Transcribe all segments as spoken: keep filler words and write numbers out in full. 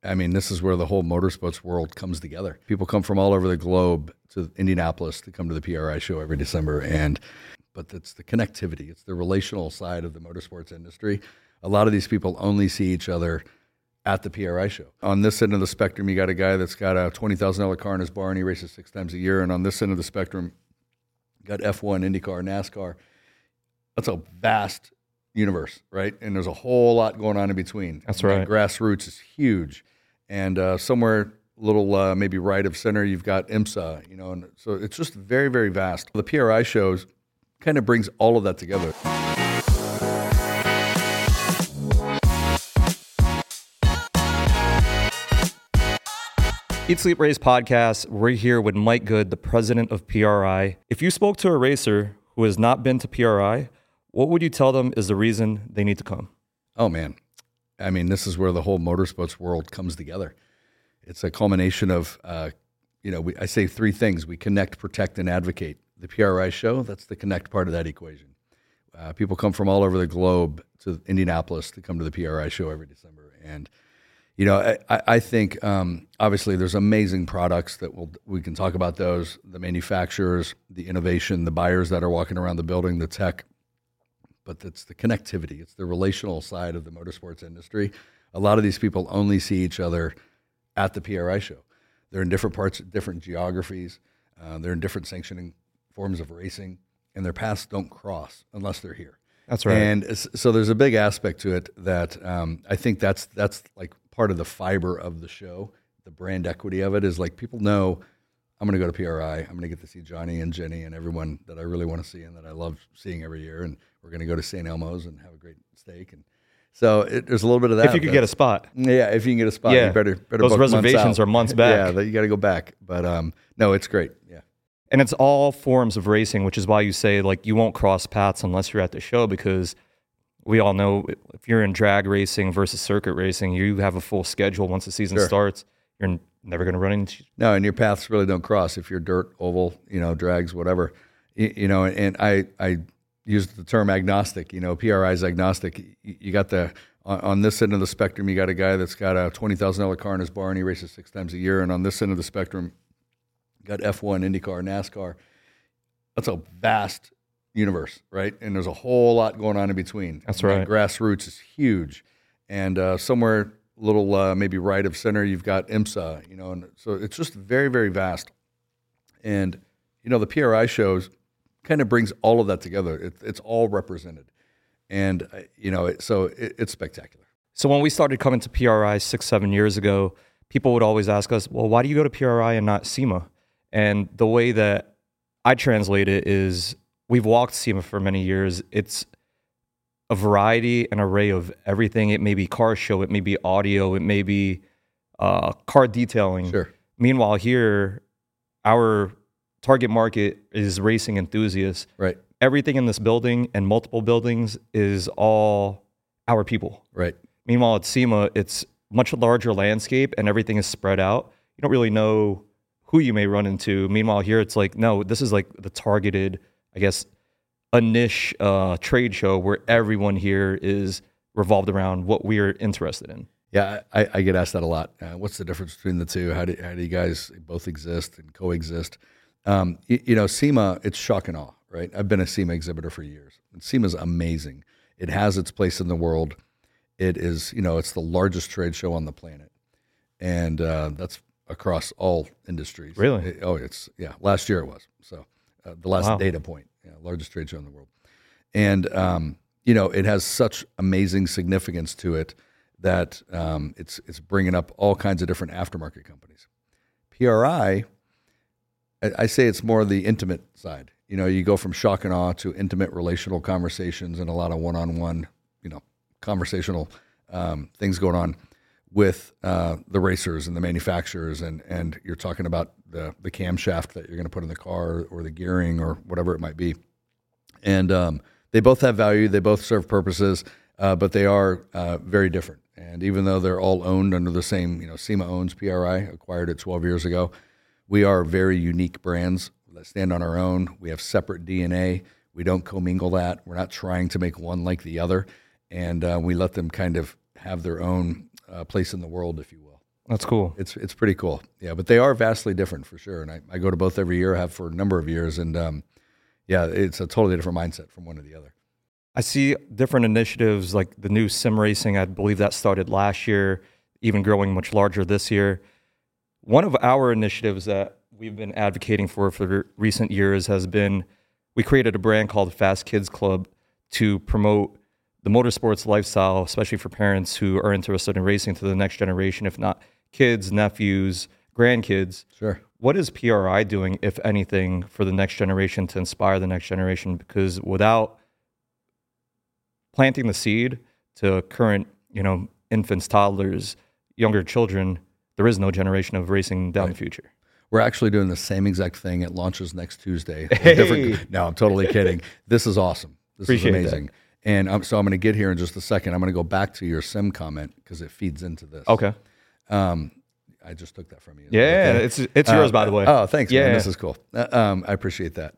I mean, this is where the whole motorsports world comes together. People come from all over the globe to Indianapolis to come to the P R I show every December. And but it's the connectivity. It's the relational side of the motorsports industry. A lot of these people only see each other at the P R I show. On this end of the spectrum, you got a guy that's got a twenty thousand dollars car in his bar and he races six times a year. And on this end of the spectrum, you got F one, IndyCar, NASCAR. That's a vast universe, right? And there's a whole lot going on in between. That's and right. Grassroots is huge. And uh, somewhere a little uh, maybe right of center, you've got IMSA, you know, and so it's just very, very vast. The P R I shows kind of brings all of that together. Eat, Sleep, Race podcast. We're here with Mike Good, the president of P R I. If you spoke to a racer who has not been to P R I, what would you tell them is the reason they need to come? Oh, man. I mean, this is where the whole motorsports world comes together. It's a culmination of, uh, you know, we, I say three things. We connect, protect, and advocate. The P R I show, that's the connect part of that equation. Uh, people come from all over the globe to Indianapolis to come to the P R I show every December. And, you know, I, I think, um, obviously, there's amazing products that we'll, we can talk about those, the manufacturers, the innovation, the buyers that are walking around the building, the tech. But it's the connectivity. It's the relational side of the motorsports industry. A lot of these people only see each other at the P R I show. They're in different parts, different geographies. Uh, they're in different sanctioning forms of racing, and their paths don't cross unless they're here. That's right. And so there's a big aspect to it that um, I think that's that's like part of the fiber of the show. The brand equity of it is like people know I'm going to go to P R I. I'm going to get to see Johnny and Jenny and everyone that I really want to see and that I love seeing every year. And we're going to go to Saint Elmo's and have a great steak. And so it, there's a little bit of that. If you could get a spot. Yeah, if you can get a spot, yeah. you better better Those book reservations months are months back. Yeah, you got to go back. But um, no, it's great. Yeah. And it's all forms of racing, which is why you say like you won't cross paths unless you're at the show, because we all know if you're in drag racing versus circuit racing, you have a full schedule once the season Sure. starts. You're never going to run into. No, and your paths really don't cross if you're dirt, oval, you know, drags, whatever. You, you know, and I I use the term agnostic. You know, P R I is agnostic. You, you got the on, on this end of the spectrum, you got a guy that's got a twenty thousand dollars car in his bar and he races six times a year. And on this end of the spectrum, you got F one, IndyCar, NASCAR. That's a vast universe, right? And there's a whole lot going on in between. That's and right. Grassroots is huge, and uh, somewhere a little uh, maybe right of center, you've got IMSA, you know, and so it's just very, very vast. And you know, the P R I shows kind of brings all of that together. It, it's all represented, and uh, you know, it, so it, it's spectacular. So when we started coming to P R I six, seven years ago, people would always ask us, well, why do you go to P R I and not SEMA? And the way that I translate it is we've walked SEMA for many years. It's a variety, an array of everything. It may be car show, it may be audio, it may be uh, car detailing. Sure. Meanwhile, here, our target market is racing enthusiasts. Right. Everything in this building and multiple buildings is all our people. Right. Meanwhile, at SEMA, it's much larger landscape and everything is spread out. You don't really know who you may run into. Meanwhile, here it's like, no, this is like the targeted, I guess, a niche uh, trade show where everyone here is revolved around what we're interested in. Yeah, I, I get asked that a lot. Uh, what's the difference between the two? How do how do you guys both exist and coexist? Um, you, you know, SEMA, it's shock and awe, right? I've been a SEMA exhibitor for years. And SEMA's amazing. It has its place in the world. It is, you know, it's the largest trade show on the planet, and uh, that's across all industries. Really? It, oh, it's yeah. Last year it was. So uh, the last Wow. data point, yeah, largest trade show in the world, and um, you know, it has such amazing significance to it that um, it's it's bringing up all kinds of different aftermarket companies. P R I, I, I say it's more the intimate side. You know, you go from shock and awe to intimate relational conversations and a lot of one-on-one, you know, conversational um, things going on with uh, the racers and the manufacturers, and and you're talking about the the camshaft that you're going to put in the car or the gearing or whatever it might be. And um, they both have value. They both serve purposes, uh, but they are uh, very different. And even though they're all owned under the same, you know, SEMA owns P R I, acquired it twelve years ago, we are very unique brands that stand on our own. We have separate D N A. We don't commingle that. We're not trying to make one like the other. And uh, we let them kind of have their own uh, place in the world, if you will. That's cool. It's it's pretty cool. Yeah, but they are vastly different for sure. And I, I go to both every year, have for a number of years. And um, yeah, it's a totally different mindset from one to the other. I see different initiatives like the new sim racing. I believe that started last year, even growing much larger this year. One of our initiatives that we've been advocating for for recent years has been, we created a brand called Fast Kids Club to promote the motorsports lifestyle, especially for parents who are interested in racing, to the next generation, if not kids, nephews, grandkids. Sure. What is P R I doing, if anything, for the next generation to inspire the next generation? Because without planting the seed to current, you know, infants, toddlers, younger children, there is no generation of racing down Right. the future. We're actually doing the same exact thing. It launches next Tuesday. Hey. Different, no, I'm totally kidding. This is awesome. This Appreciate is amazing. that. And I'm, so I'm going to get here in just a second. I'm going to go back to your sim comment because it feeds into this. Okay. Um, I just took that from you. Is Yeah, that okay? it's it's yours, Uh, by the way. Oh, thanks, Yeah. man. This is cool. Uh, um, I appreciate that.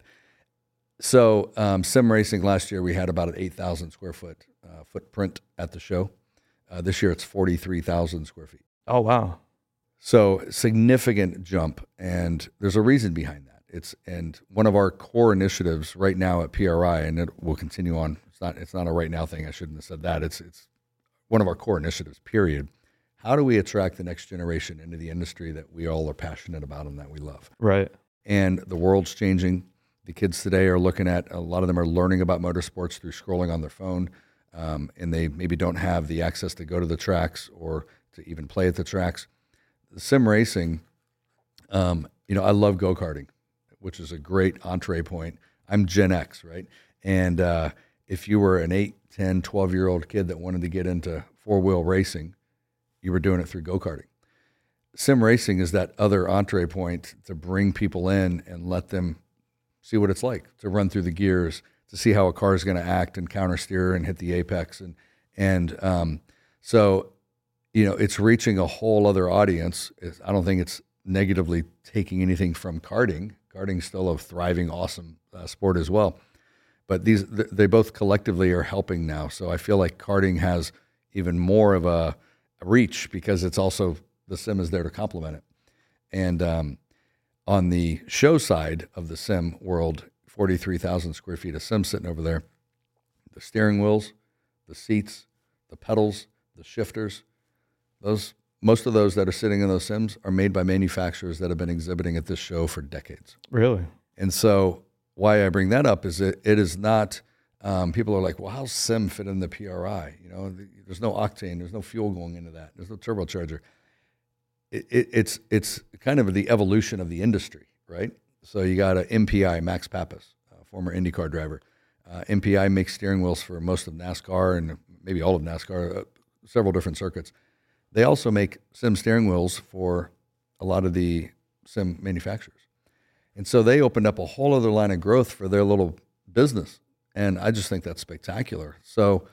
So um, sim racing last year, we had about an eight thousand square foot uh, footprint at the show. Uh, this year, it's forty-three thousand square feet. Oh, wow. So significant jump, and there's a reason behind that. It's and one of our core initiatives right now at P R I, and it will continue on. It's not it's not a right now thing. I shouldn't have said that. It's it's one of our core initiatives. Period. How do we attract the next generation into the industry that we all are passionate about and that we love? Right. And the world's changing. The kids today are looking at, a lot of them are learning about motorsports through scrolling on their phone, um, and they maybe don't have the access to go to the tracks or to even play at the tracks. The sim racing, um, you know, I love go-karting, which is a great entree point. I'm Gen X, right? And uh, if you were an eight, ten, twelve-year-old kid that wanted to get into four-wheel racing, you were doing it through go-karting. Sim racing is that other entree point to bring people in and let them see what it's like to run through the gears, to see how a car is going to act and counter steer and hit the apex. And, and um, so, you know, it's reaching a whole other audience. It's, I don't think it's negatively taking anything from karting. Karting's still a thriving, awesome uh, sport as well. But these, they both collectively are helping now. So I feel like karting has even more of a, a reach because it's also, the sim is there to complement it. And um, on the show side of the sim world, forty-three thousand square feet of sim sitting over there, the steering wheels, the seats, the pedals, the shifters, those most of those that are sitting in those sims are made by manufacturers that have been exhibiting at this show for decades. Really? And so why I bring that up is that it is not, um, people are like, well, how's sim fit in the P R I? You know, there's no octane, there's no fuel going into that, there's no turbocharger. It, it, it's it's kind of the evolution of the industry, right? So you got a M P I, Max Pappas, a former IndyCar driver. Uh, M P I makes steering wheels for most of NASCAR and maybe all of NASCAR, uh, several different circuits. They also make sim steering wheels for a lot of the sim manufacturers. And so they opened up a whole other line of growth for their little business. And I just think that's spectacular. So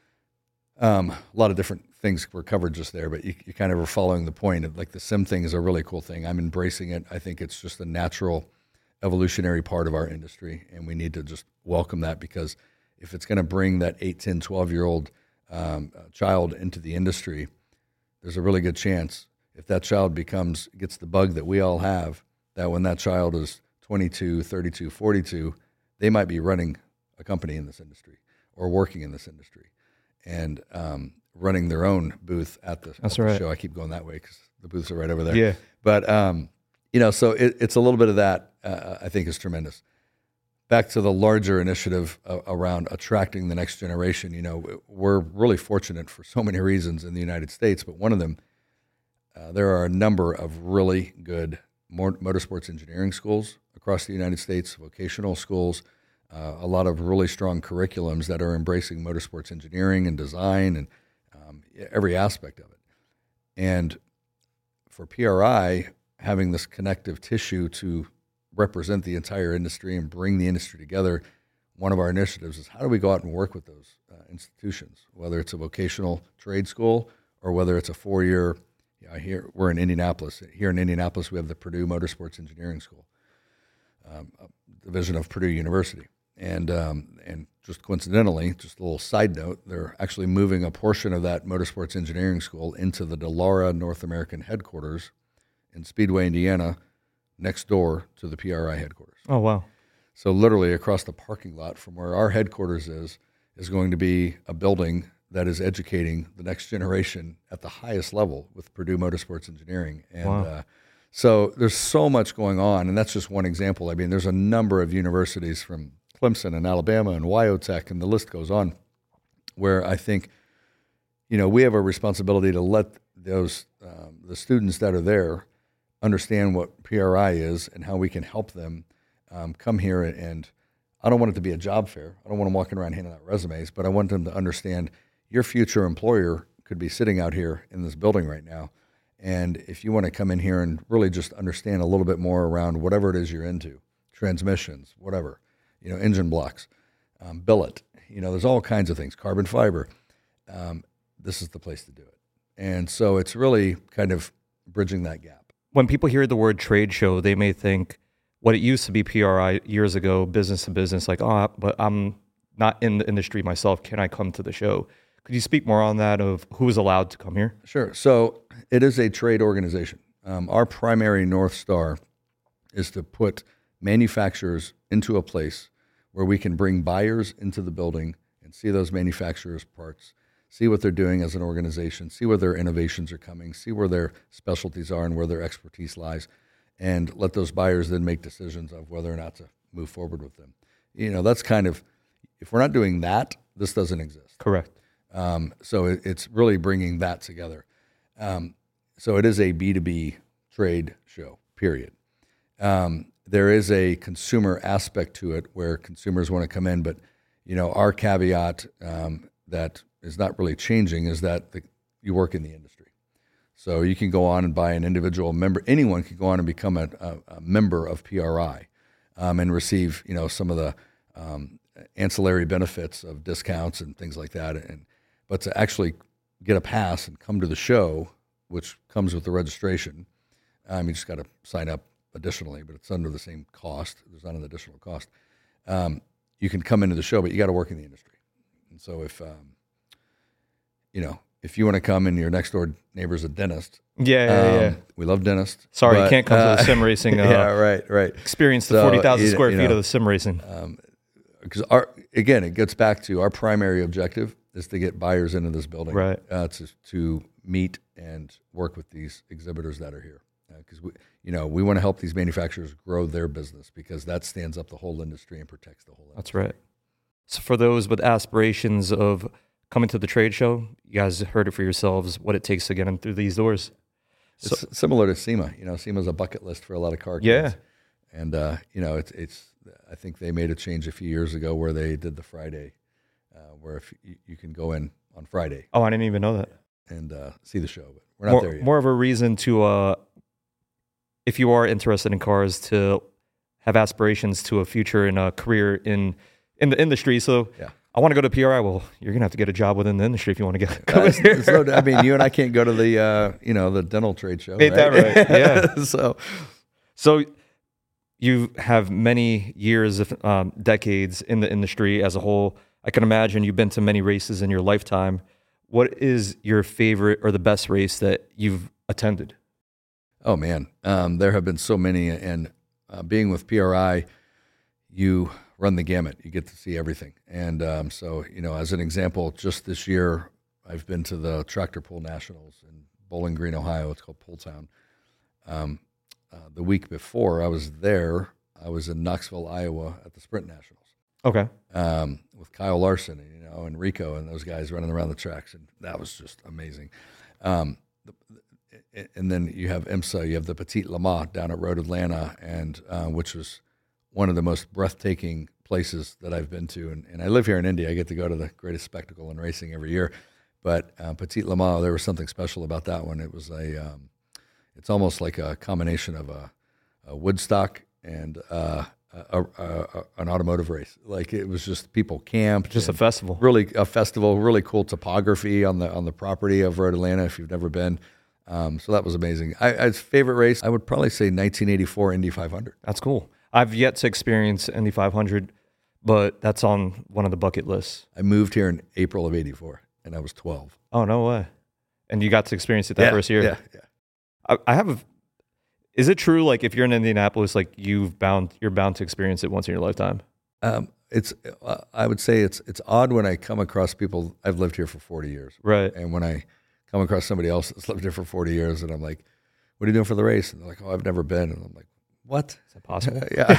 um, a lot of different things were covered just there, but you, you kind of were following the point of, like, the sim thing is a really cool thing. I'm embracing it. I think it's just a natural evolutionary part of our industry, and we need to just welcome that, because if it's going to bring that eight, ten, twelve-year-old um, child into the industry, there's a really good chance if that child becomes gets the bug that we all have, that when that child is twenty-two, thirty-two, forty-two, they might be running a company in this industry or working in this industry and um, running their own booth at the, That's at the right. show. I keep going that way because the booths are right over there. Yeah. But, um, you know, so it, it's a little bit of that, uh, I think is tremendous. Back to the larger initiative uh, around attracting the next generation, you know, we're really fortunate for so many reasons in the United States, but one of them, uh, there are a number of really good more motorsports engineering schools across the United States, vocational schools, uh, a lot of really strong curriculums that are embracing motorsports engineering and design and um, every aspect of it. And for P R I, having this connective tissue to represent the entire industry and bring the industry together, one of our initiatives is how do we go out and work with those uh, institutions, whether it's a vocational trade school or whether it's a four-year, you know, here we're in Indianapolis. Here in Indianapolis, we have the Purdue Motorsports Engineering School, um, a division of Purdue University. And um, and just coincidentally, just a little side note, they're actually moving a portion of that motorsports engineering school into the Dallara North American headquarters in Speedway, Indiana, next door to the P R I headquarters. Oh, wow. So literally across the parking lot from where our headquarters is, is going to be a building that is educating the next generation at the highest level with Purdue Motorsports Engineering. And Wow. uh, so there's so much going on, and that's just one example. I mean, there's a number of universities from Clemson and Alabama and Wyotech, and the list goes on, where I think, you know, we have a responsibility to let those um, the students that are there understand what P R I is and how we can help them um, come here. And I don't want it to be a job fair. I don't want them walking around handing out resumes, but I want them to understand your future employer could be sitting out here in this building right now. And if you want to come in here and really just understand a little bit more around whatever it is you're into, transmissions, whatever, you know, engine blocks, um, billet, you know, there's all kinds of things, carbon fiber. Um, this is the place to do it. And so it's really kind of bridging that gap. When people hear the word trade show, they may think what it used to be P R I years ago, business to business, like, oh, but I'm not in the industry myself. Can I come to the show? Could you speak more on that of who's allowed to come here? Sure. So it is a trade organization. Um, our primary North Star is to put manufacturers into a place where we can bring buyers into the building and see those manufacturers' parts, see what they're doing as an organization, see where their innovations are coming, see where their specialties are and where their expertise lies, and let those buyers then make decisions of whether or not to move forward with them. You know, that's kind of, if we're not doing that, this doesn't exist. Correct. Um, so it, it's really bringing that together. Um, so it is a B two B trade show, period. Um, there is a consumer aspect to it where consumers want to come in, but, you know, our caveat um, that is not really changing is that the, you work in the industry. So you can go on and buy an individual member. Anyone can go on and become a, a, a member of P R I um, and receive, you know, some of the um, ancillary benefits of discounts and things like that. And but to actually get a pass and come to the show, which comes with the registration, um, you just got to sign up additionally, but it's under the same cost. There's not an additional cost. Um, you can come into the show, but you got to work in the industry. And so if, um, you know, if you want to come and your next door neighbor's a dentist, Yeah, yeah, um, yeah. we love dentists. Sorry, but, you can't come uh, to the sim racing. Uh, yeah, right, right. Experience the So, forty thousand you- square you feet know, of the sim racing. Um, because our again, it gets back to our primary objective is to get buyers into this building, Right. Uh, to to meet and work with these exhibitors that are here, because we, you know, we want to help these manufacturers grow their business because that stands up the whole industry and protects the whole industry. That's right. So for those with aspirations of coming to the trade show, you guys heard it for yourselves, what it takes to get them through these doors. It's similar to SEMA. You know, SEMA's a bucket list for a lot of car kids. Yeah. And uh, you know, it's it's. I think they made a change a few years ago where they did the Friday, uh, where if you, you can go in on Friday Oh, I didn't even know that. and uh, see the show, but we're not More, there yet. more of a reason to, uh, if you are interested in cars, to have aspirations to a future and a career in in the industry. So Yeah. I want to go to P R I. Well, you're gonna have to get a job within the industry if you want to get. Uh, Come it's- here. it's no- I mean, you and I can't go to the uh, you know the dental trade show. Ain't that right? Yeah. so So you have many years, of um, decades in the industry as a whole. I can imagine you've been to many races in your lifetime. What is your favorite or the best race that you've attended? oh man, um, there have been so many, and uh, being with P R I, you run the gamut. You get to see everything, and um, so you know, as an example, just this year, I've been to the Tractor Pull Nationals in Bowling Green, Ohio. It's called Pull Town. Um, uh, the week before I was there, I was in Knoxville, Iowa, at the Sprint Nationals. Okay. Um, with Kyle Larson, you know, and Rico and those guys running around the tracks, and that was just amazing. Um, the, the, and then you have IMSA, you have the Petit Le Mans down at Road Atlanta, and uh, which was one of the most breathtaking places that I've been to. And, and I live here in Indy. I get to go to the greatest spectacle in racing every year. But uh, Petit Le Mans, there was something special about that one. It was a, um, it's almost like a combination of a, a Woodstock and uh, a, a, a, an automotive race. Like it was just people camped. Just a and festival. Really a festival, really cool topography on the on the property of Road Atlanta if you've never been. Um, so that was amazing. I, as favorite race, I would probably say nineteen eighty-four Indy five hundred. That's cool. I've yet to experience Indy five hundred, but that's on one of the bucket lists. I moved here in April of eighty-four, and I was twelve. Oh, no way. And you got to experience it that yeah, first year? Yeah, yeah. I, I have a, is it true, like, if you're in Indianapolis, like, you've bound, you're bound to experience it once in your lifetime? Um, it's, uh, I would say it's it's odd when I come across people. I've lived here for forty years. Right. And when I come across somebody else that's lived here for forty years, and I'm like, what are you doing for the race? And they're like, oh, I've never been. And I'm like, what? Is that possible?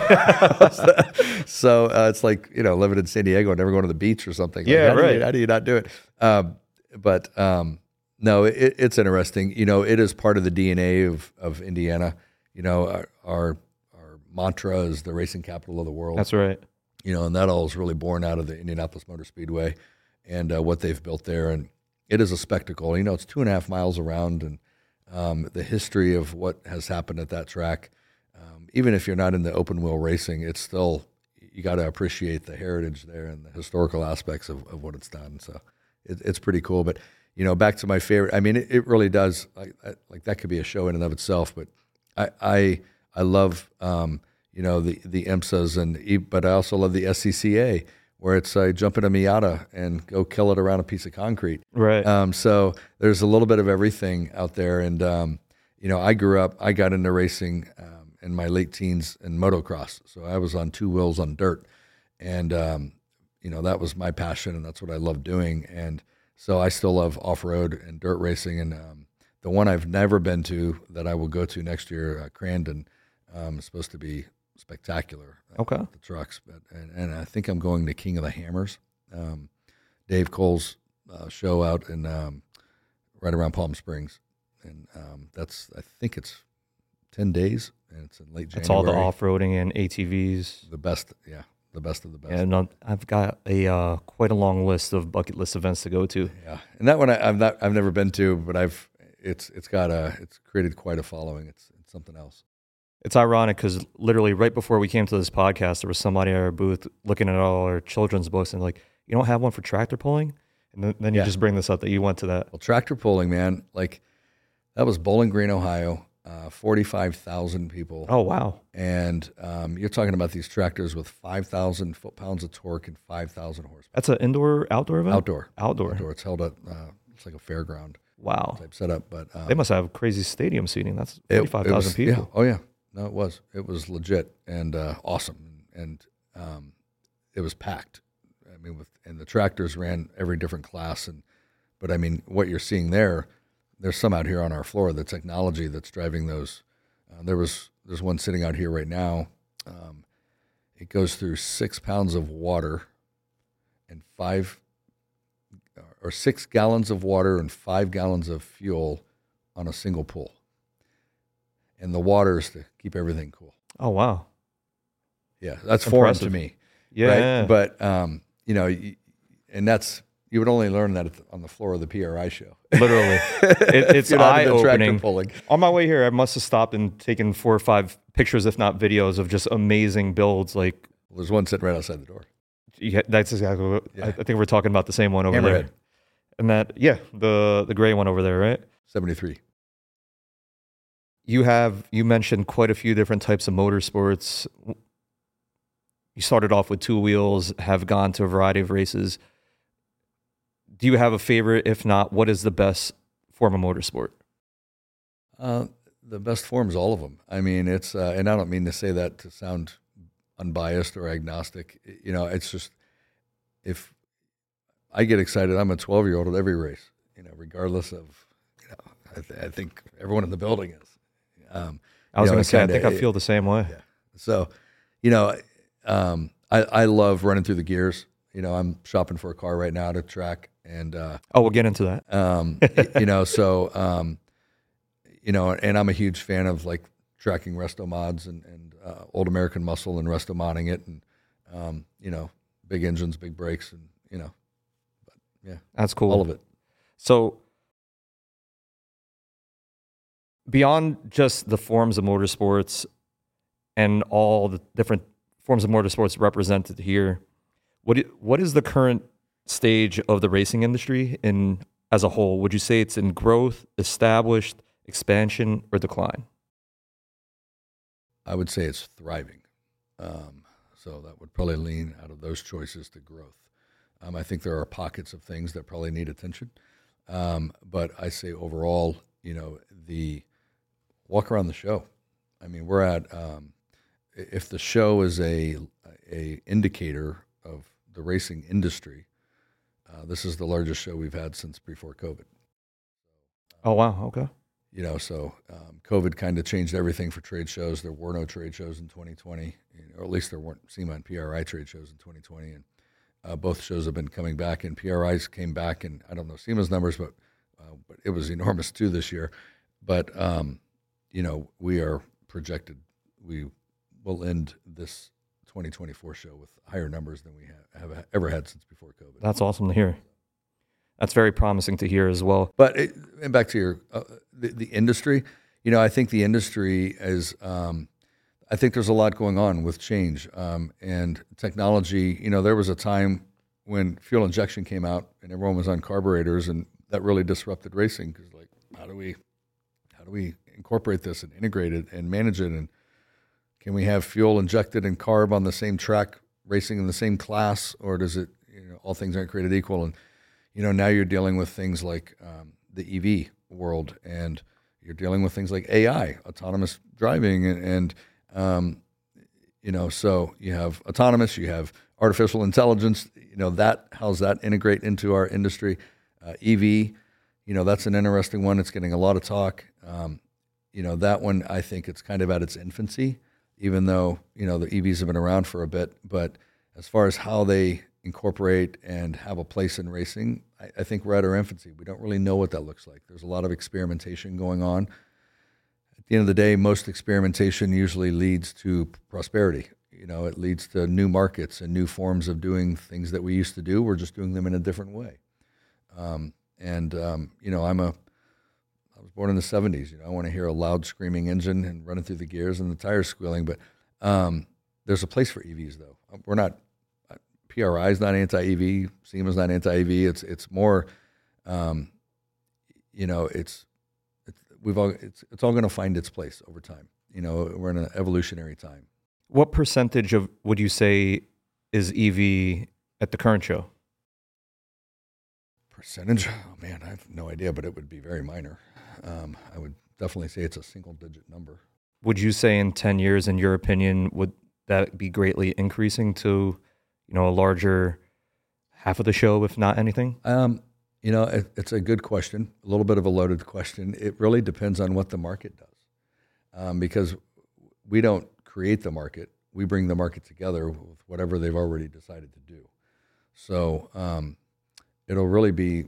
yeah. so uh, it's like, you know, living in San Diego and never going to the beach or something. Like, Yeah, how do right. You, how do you not do it? Um, but um, no, it, it's interesting. You know, it is part of the D N A of, of Indiana. You know, our, our our mantra is the racing capital of the world. That's right. You know, and that all is really born out of the Indianapolis Motor Speedway and uh, what they've built there. And it is a spectacle. You know, it's two and a half miles around, and um, the history of what has happened at that track. Um, even if you're not in the open wheel racing, it's still, you got to appreciate the heritage there and the historical aspects of, of what it's done. So it, it's pretty cool. But, you know, back to my favorite, I mean, it, it really does, like, like that could be a show in and of itself, but I, I, I love, um, you know, the, the IMSAs, and but I also love the S C C A, where it's uh, jump in a Miata and go kill it around a piece of concrete. Right. Um, so there's a little bit of everything out there. And, um, you know, I grew up, I got into racing um, in my late teens in motocross. So I was on two wheels on dirt. And, um, you know, that was my passion, and that's what I love doing. And so I still love off-road and dirt racing. And um, the one I've never been to that I will go to next year, uh, Crandon, um, is supposed to be spectacular. Uh, Okay. the trucks, but and, and I think I'm going to King of the Hammers, um, Dave Cole's uh, show out in um, right around Palm Springs, and um, that's I think it's ten days, and it's in late January. It's all the off-roading and A T Vs. The best, yeah, the best of the best. And um, I've got a uh, quite a long list of bucket list events to go to. Yeah, and that one I, I've not I've never been to, but I've it's it's got a it's created quite a following. It's it's something else. It's ironic because literally right before we came to this podcast, there was somebody at our booth looking at all our children's books and like, you don't have one for tractor pulling? And then, then you Yeah. just bring this up that you went to that. Well, tractor pulling, man, like that was Bowling Green, Ohio, uh, forty-five thousand people. Oh, wow. And um, you're talking about these tractors with five thousand foot-pounds of torque and five thousand horsepower. That's an indoor, outdoor event? Outdoor. Outdoor. Outdoor. It's held at, uh, it's like a fairground Wow. type setup. But um, They must have crazy stadium seating. That's it- it forty-five thousand was- people. Yeah. Oh, yeah. No, it was. It was legit and uh, awesome. And um, it was packed. I mean, with and the tractors ran every different class. And But, I mean, what you're seeing there, there's some out here on our floor, the technology that's driving those. Uh, there was There's one sitting out here right now. Um, it goes through six pounds of water and five or six gallons of water and five gallons of fuel on a single pull. And the water is to keep everything cool. Oh, wow. Yeah, that's foreign Impressive. to me. Yeah. Right? But, um, you know, you, and that's, you would only learn that at the, on the floor of the P R I show. Literally. It, it's You're not into tractor eye-opening. pulling. On my way here, I must have stopped and taken four or five pictures, if not videos, of just amazing builds. Like, Well, there's one sitting right outside the door. yeah, that's exactly what Yeah. I, I think we're talking about the same one over Hammerhead. there. And that, yeah, the the gray one over there, right? seventy-three. You have, you mentioned quite a few different types of motorsports. You started off with two wheels, have gone to a variety of races. Do you have a favorite? If not, what is the best form of motorsport? Uh, the best forms, all of them. I mean, it's, uh, and I don't mean to say that to sound unbiased or agnostic. You know, it's just, if I get excited, I'm a twelve year old at every race, you know, regardless of, you know, I, th- I think everyone in the building is. Um, I was you know, going it to say, I kinda- think I it- feel the same way. Yeah. So, you know, um, I, I love running through the gears. You know, I'm shopping for a car right now to track, and uh, Oh, we'll get into that. um, y- you know, so um, you know, and I'm a huge fan of like tracking resto mods and, and uh, Old American Muscle and resto modding it, and um, you know, big engines, big brakes, and you know, but yeah, That's cool. all of it. So, beyond just the forms of motorsports and all the different forms of motorsports represented here, what i- what is the current stage of the racing industry in as a whole? Would you say it's in growth, established, expansion, or decline? I would say it's thriving. Um, So that would probably lean out of those choices to growth. Um, I think there are pockets of things that probably need attention. Um, but I say overall, you know, the walk around the show. I mean, we're at, um, if the show is a, a indicator of the racing industry, uh, this is the largest show we've had since before COVID. Oh, wow. Okay. You know, so um, COVID kind of changed everything for trade shows. There were no trade shows in twenty twenty, or at least there weren't SEMA and P R I trade shows in twenty twenty. And uh, both shows have been coming back, and P R Is came back, and I don't know SEMA's numbers, but uh, but it was enormous too this year. But, um, you know, we are projected, we will end this twenty twenty-four show with higher numbers than we have, have ever had since before COVID. That's awesome to hear. That's very promising to hear as well. But it, and back to your uh, the, the industry, you know, I think the industry is. Um, I think there's a lot going on with change um, and technology. You know, there was a time when fuel injection came out and everyone was on carburetors, and that really disrupted racing because, like, how do we how do we incorporate this and integrate it and manage it, and can we have fuel injected and carb on the same track, racing in the same class, or does it? You know, all things aren't created equal, and you know, now you're dealing with things like um, the E V world, and you're dealing with things like A I, autonomous driving, and, and um, you know, so you have autonomous, you have artificial intelligence. You know, that how's that integrate into our industry? Uh, E V, you know, that's an interesting one. It's getting a lot of talk. Um, you know, that one I think it's kind of at its infancy, even though you know the E Vs have been around for a bit. But as far as how they incorporate and have a place in racing, I, I think we're at our infancy. We don't really know what that looks like. There's a lot of experimentation going on. At the end of the day, most experimentation usually leads to prosperity. You know, it leads to new markets and new forms of doing things that we used to do. We're just doing them in a different way. Um, and, um, you know, I'm a, I was born in the seventies. You know, I want to hear a loud screaming engine and running through the gears and the tires squealing. But um, there's a place for E Vs, though. We're not, P R I is not anti-E V. SEMA's not anti-E V. It's it's more, um, you know, it's, it's we've all it's it's all going to find its place over time. You know, we're in an evolutionary time. What percentage of would you say is E V at the current show? Percentage? Oh man, I have no idea, but it would be very minor. Um, I would definitely say it's a single-digit number. Would you say in ten years, in your opinion, would that be greatly increasing to, you know, a larger half of the show, if not anything? Um, you know, it, it's a good question, a little bit of a loaded question. It really depends on what the market does, um, because we don't create the market. We bring the market together with whatever they've already decided to do. So um, it'll really be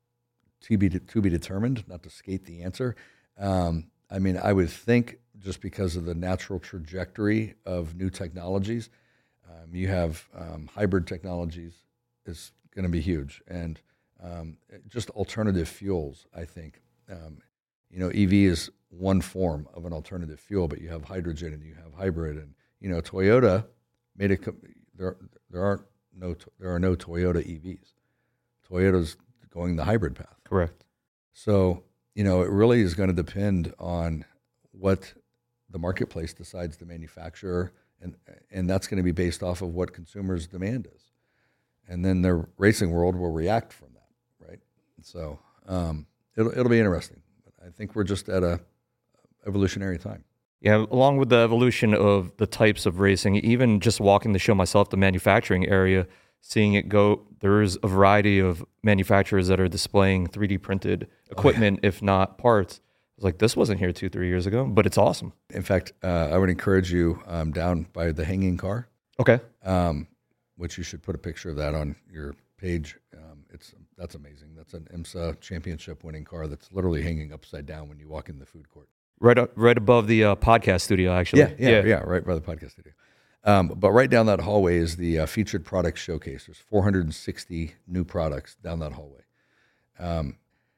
to be, to be determined, not to skate the answer. Um, I mean, I would think just because of the natural trajectory of new technologies, Um, you have um, hybrid technologies is going to be huge, and um, just alternative fuels. I think um, you know E V is one form of an alternative fuel, but you have hydrogen and you have hybrid, and you know Toyota made a there. There aren't no there are no Toyota E Vs. Toyota's going the hybrid path. Correct. So you know it really is going to depend on what the marketplace decides to manufacture. And and that's going to be based off of what consumers' demand is, and then the racing world will react from that, right? So um, it'll it'll be interesting. I think we're just at a evolutionary time. Yeah, along with the evolution of the types of racing, even just walking the show myself, the manufacturing area, seeing it go, there's a variety of manufacturers that are displaying three D printed equipment, oh, yeah. if not parts. I was like, this wasn't here two, three years ago, but it's awesome. In fact, uh, I would encourage you um, down by the hanging car. Okay. Um, which you should put a picture of that on your page. Um, it's that's amazing. That's an IMSA championship winning car that's literally hanging upside down when you walk in the food court. Right, up, right above the uh, podcast studio, actually. Yeah, yeah, yeah, yeah, right by the podcast studio. Um, but right down that hallway is the uh, featured product showcase. There's four hundred sixty new products down that hallway. Um,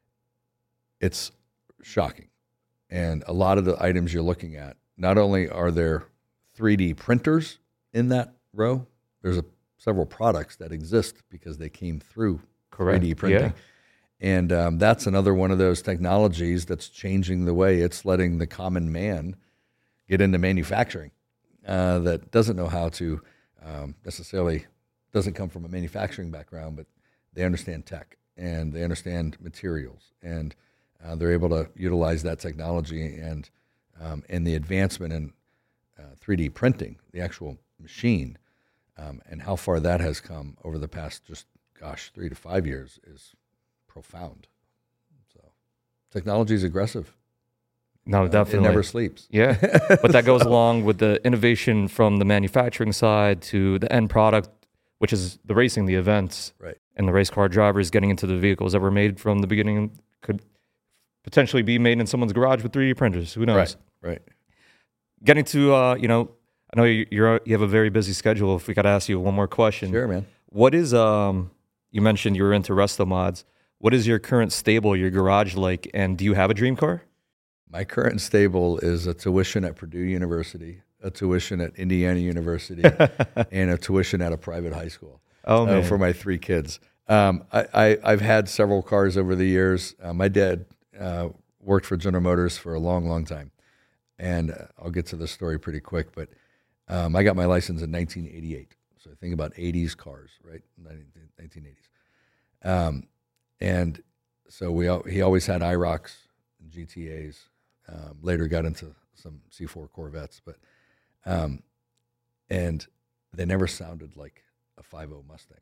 it's shocking. And a lot of the items you're looking at, not only are there three D printers in that row, there's a, several products that exist because they came through Correct. three D printing. Yeah. And um, that's another one of those technologies that's changing the way it's letting the common man get into manufacturing uh, that doesn't know how to um, necessarily doesn't come from a manufacturing background, but they understand tech and they understand materials, and uh, they're able to utilize that technology and um, and the advancement in uh, three D printing, the actual machine, um, and how far that has come over the past just gosh three to five years is profound. So technology is aggressive. No, Uh, definitely. It never sleeps. Yeah, but that goes along with the innovation from the manufacturing side to the end product, which is the racing, the events, Right. and the race car drivers getting into the vehicles that were made from the beginning could potentially be made in someone's garage with three D printers. Who knows? Right. Right. Getting to, uh, you know, I know you- you're you have a very busy schedule. If we could ask you one more question, Sure, man. what is um? You mentioned you were into resto mods. What is your current stable, your garage like, and do you have a dream car? My current stable is a tuition at Purdue University, a tuition at Indiana University, and a tuition at a private high school. Oh, man. Uh, for my three kids. Um, I, I, I've had several cars over the years. Uh, my dad uh, worked for General Motors for a long, long time. And uh, I'll get to the story pretty quick, but um, I got my license in nineteen eighty-eight. So think about eighties cars, right? nineteen eighties. Um, and so we al- he always had I ROCs and G T As. Um, later got into some C four Corvettes, but um, and they never sounded like a five oh Mustang.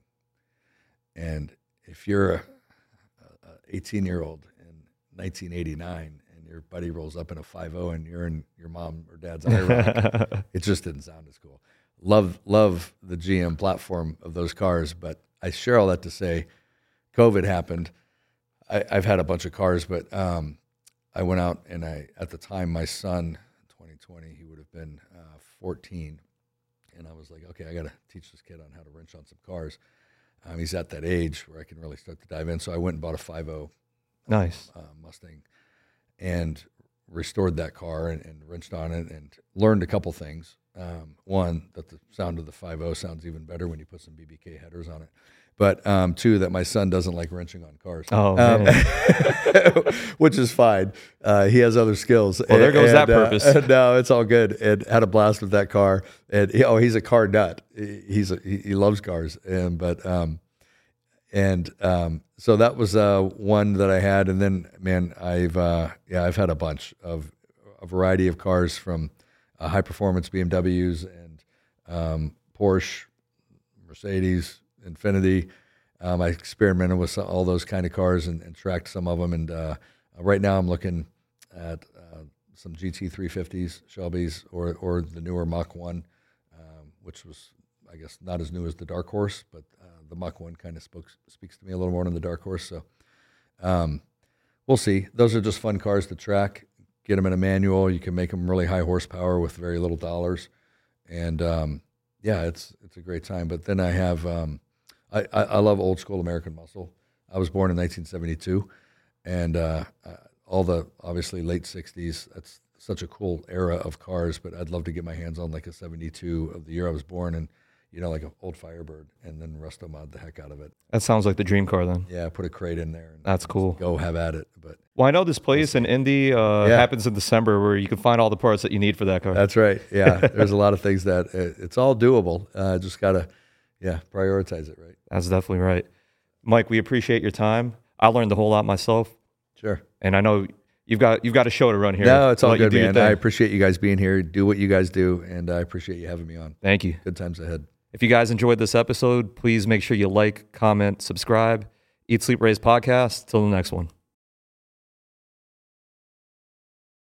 And if you're a, a eighteen-year-old in nineteen eighty-nine and your buddy rolls up in a five oh and you're in your mom or dad's I ROC, it just didn't sound as cool. Love love the G M platform of those cars, but I share all that to say, COVID happened. I, I've had a bunch of cars, but um, I went out and I, at the time, my son, twenty twenty, he would have been uh, fourteen. And I was like, okay, I got to teach this kid on how to wrench on some cars. Um, he's at that age where I can really start to dive in. So I went and bought a five oh Nice. uh, Mustang and restored that car and, and wrenched on it and learned a couple things. Um, one, that the sound of the five oh sounds even better when you put some B B K headers on it. But um, two, that my son doesn't like wrenching on cars. Oh, um, man. which is fine. Uh, he has other skills. Well, there goes And, that uh, purpose. no, it's all good. And had a blast with that car. And he, oh, he's a car nut. He- He's a, he, he loves cars. And but um, and um, so that was uh, one that I had. And then, man, I've uh, yeah, I've had a bunch of a variety of cars from uh, high performance B M Ws and um, Porsche, Mercedes, Infinity. Um, I experimented with some, all those kind of cars and, and tracked some of them. And uh, right now I'm looking at uh, some G T three fifties, Shelby's, or or the newer Mach one, um, which was, I guess, not as new as the Dark Horse, but uh, the Mach one kind of spoke, speaks to me a little more than the Dark Horse. So um, we'll see. Those are just fun cars to track. Get them in a manual. You can make them really high horsepower with very little dollars. And um, yeah, it's it's a great time. But then I have... Um, I, I, I love old school American muscle. I was born in nineteen seventy-two, and uh, uh, all the obviously late sixties. That's such a cool era of cars. But I'd love to get my hands on like a seventy-two of the year I was born, and you know, like an old Firebird, and then resto mod the heck out of it. That sounds like the dream car then. Yeah, put a crate in there. And That's cool. Go have at it. But Well, I know this place in Indy uh, Yeah. happens in December where you can find all the parts that you need for that car. that's right. Yeah, there's a lot of things that uh, it's all doable. Uh, just gotta, yeah, prioritize it right. That's definitely right. Mike, we appreciate your time. I learned a whole lot myself, Sure. and I know you've got you've got a show to run here. No, it's I'll all let you good, do your man. thing. I appreciate you guys being here. Do what you guys do, and I appreciate you having me on. Thank you. Good times ahead. If you guys enjoyed this episode, please make sure you like, comment, subscribe. Eat, Sleep, Raise podcast. Till the next one.